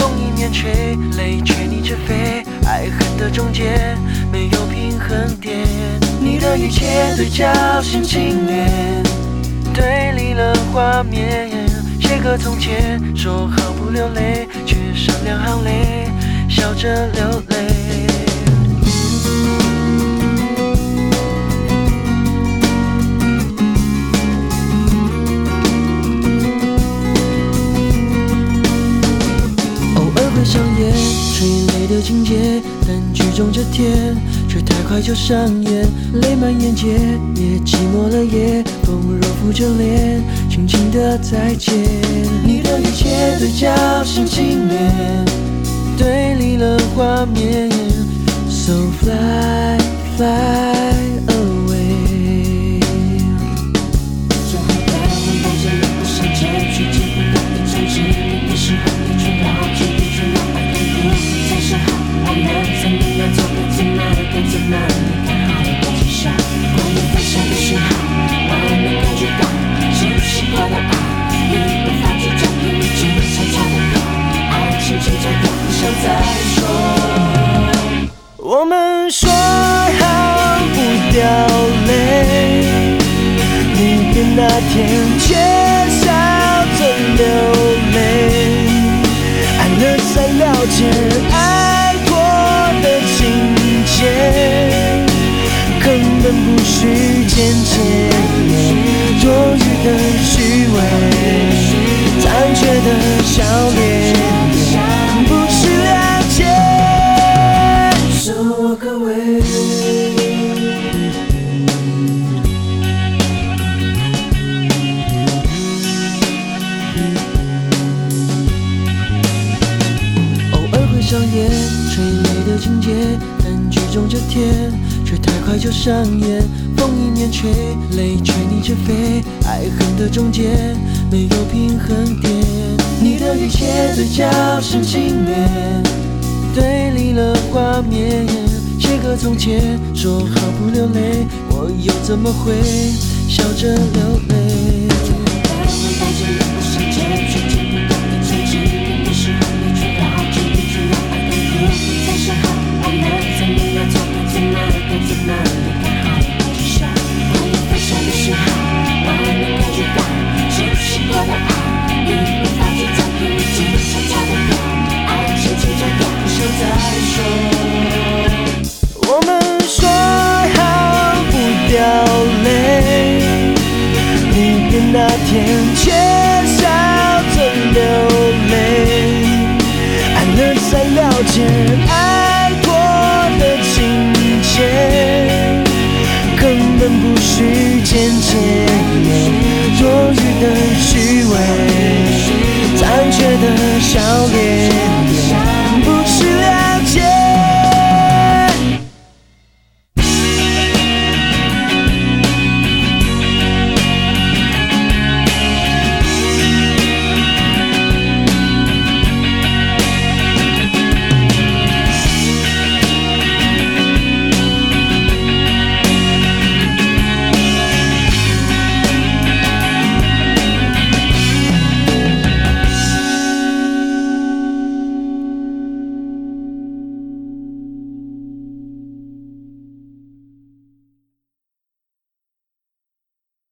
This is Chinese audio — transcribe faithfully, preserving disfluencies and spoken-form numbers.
风迎面吹，泪却逆着飞，爱恨的中间没有平衡点。你的一切对角线轻蔑，对立了画面。写个从前，说好不流泪，却剩两行泪，笑着流泪。上演催泪的情节，但剧中这天却太快就上演，泪满眼睫，也寂寞了夜，风若拂着脸，轻轻的再见。你的一切对角线轻蔑，对立了画面 ，So fly fly away。 最后的我带着一步向前，去见不到的城市，那时候你知道。才是好爱人，怎么样走该怎么该怎么看好的至少我们分手的时候，我能感觉到是习惯的爱，你无法去证明只悄悄的表，爱轻轻就不想再说。 我们说好不掉泪，离别那天却笑着流泪。才了解爱过的情节，根本不需渐渐，多余的虚伪，残缺的笑脸，不需了解。So walk away。上演催泪的情节，但剧中这天却太快就上演，风迎面吹，泪却逆着飞，爱恨的中间没有平衡点。你的一切对角线轻蔑，对立了画面，写个从前，说好不流泪，我又怎么会笑着流泪？我们说好不掉泪，离别那天却笑着流泪，爱了才了解爱过的情节，根本不需渐渐，多余的虚伪，残缺的笑脸。